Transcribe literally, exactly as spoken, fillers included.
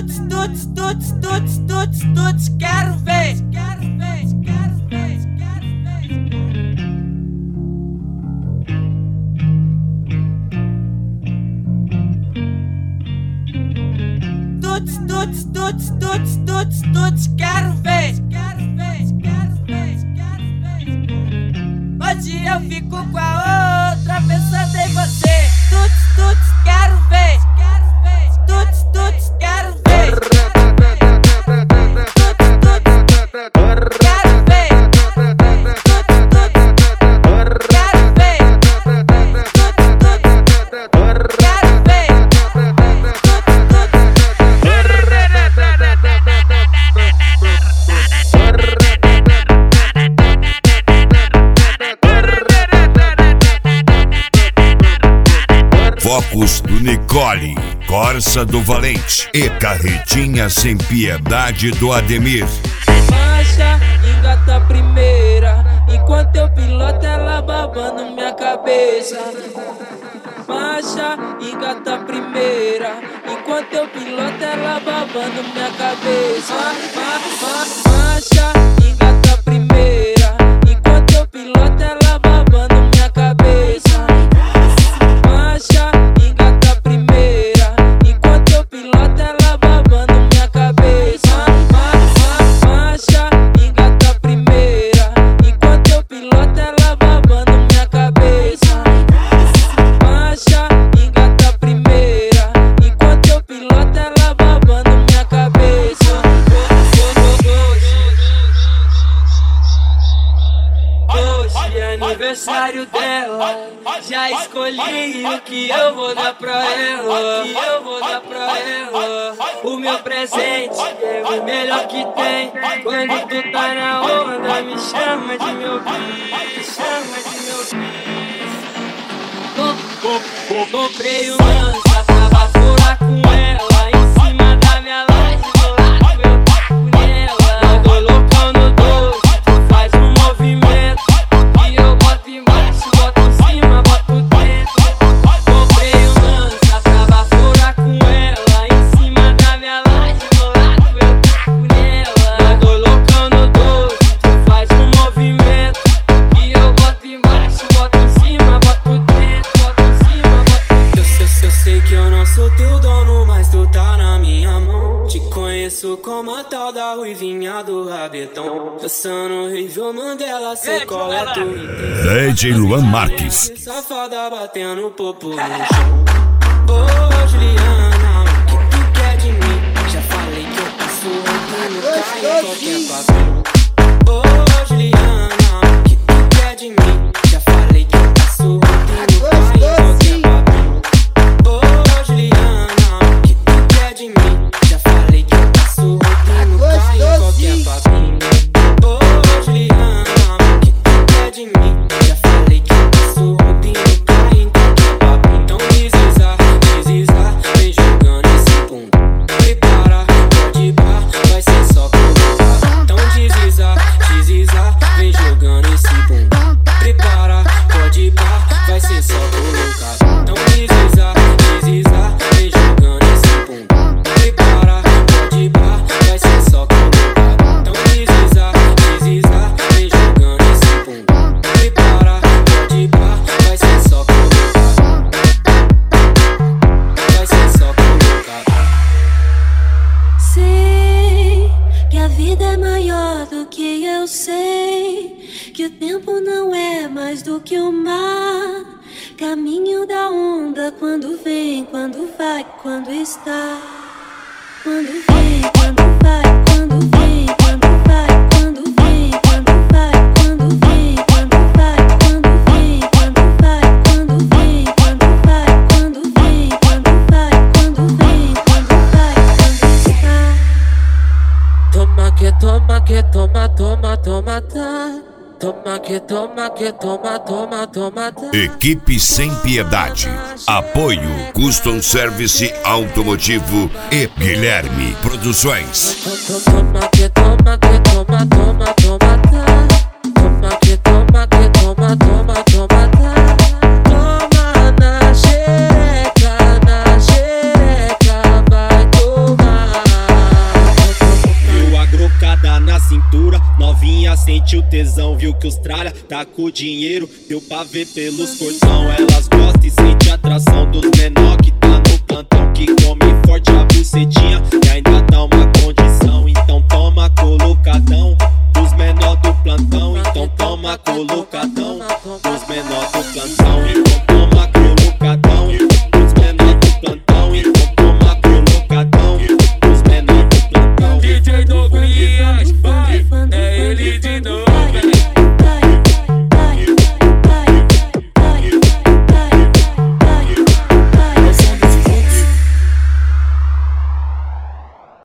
tuts, tuts, tuts, tuts, tuts, tuts, quero ver, quero ver, quero ver, quero ver. Tuts, tuts, tuts, tuts, tuts, tuts, quero ver, quero ver, quero ver, quero ver. Hoje eu fico com a outra pensando em você. Tuts, tuts, quero ver, quero ver. Tuts, tuts, quero ver. Focos do Nicole, Corsa do Valente e Carretinha Sem Piedade do Ademir. Marcha, engata a primeira, enquanto eu piloto ela babando minha cabeça. Marcha, engata a primeira, enquanto eu piloto ela babando minha cabeça. Marcha, engata a primeira, enquanto eu piloto ela babando minha cabeça. Marcha, engata a primeira, enquanto eu piloto ela babando minha cabeça. Marcha, engata a primeira, enquanto eu piloto ela babando minha cabeça. Marcha, engata a primeira, enquanto eu piloto ela babando minha cabeça. Hoje é aniversário dela, já escolhi o que eu vou dar pra ela. O que eu vou dar pra ela. O meu presente é o melhor que tem. Quando tu tá na onda, me chama de meu filho, me chama de meu filho. Comprei um lança pra furar com ela, em cima da minha laje, do lado eu taco nela. Tô loucão no doce, tu faz um movimento e eu boto embaixo, boto em cima, boto dentro. Comprei um lança pra furar com ela, em cima da minha laje, do lado eu taco nela. Tô loucão no doce, tu faz um movimento e eu boto embaixo, boto em cima, boto dentro, boto em cima, boto. Eu sei, eu sei que eu não sou teu dono, mas tu tá na minha mão. Te conheço como a tal da ruivinha do rabetão. Dançando horrível, Mandela, sei qual é tua intenção. D J Luan Marques. Safada batendo popo no chão. Ô Juliana, o que tu quer de mim? Já falei que eu passo rodando, cai em qualquer papel. Ô Juliana, o que tu quer de mim? Já falei que eu passo rodando, cai em qualquer papel. Ô Juliana, o que tu quer de mim? Já falei que eu passo rodando, cai em qualquer papel. Ô Juliana, o que tu quer de mim? Já falei que eu passo rodando, cai em qualquer papel. Então desliza, desliza, vem jogando esse pum. Prepara, pode bar, vai ser só colocar. Então desliza, desliza, vem jogando esse pum. Prepara, pode bar, vai ser só colocar. Então desliza, desliza, vem jogando esse pum. Prepara, pode bar, vai ser só colocar. Então desliza, desliza, vem jogando esse pum. Prepara, pode bar, vai ser só colocar. Vai ser só colocar. Sei que a vida é maior do que eu sei, que o tempo não é mais do que o mar. Caminho da onda, quando vem, quando vai, quando está. Quando vem, quando vai, quando vem, quando vai, quando vem, quando vai, quando vem, quando vai, quando vem, quando vai, quando vem, quando vai, quando vem, quando vai, quando vem, quando vai, quando está. Toma que toma que toma, toma, toma, tá. Toma que toma que toma, toma, toma, tá. Equipe Sem Piedade. Apoio Custom Service Automotivo e Guilherme Produções. Toma que toma que toma, toma, toma, tá. Toma que toma que toma, toma, toma, tá. Toma na xereca, na xereca, vai tomar. que os tralha tá com dinheiro, deu pra ver pelos cortão. Elas gostam e sentem atração dos menor que tá no plantão, que come forte a bucetinha e ainda dá uma condição. Então toma colocadão dos menor do plantão, então toma colocadão.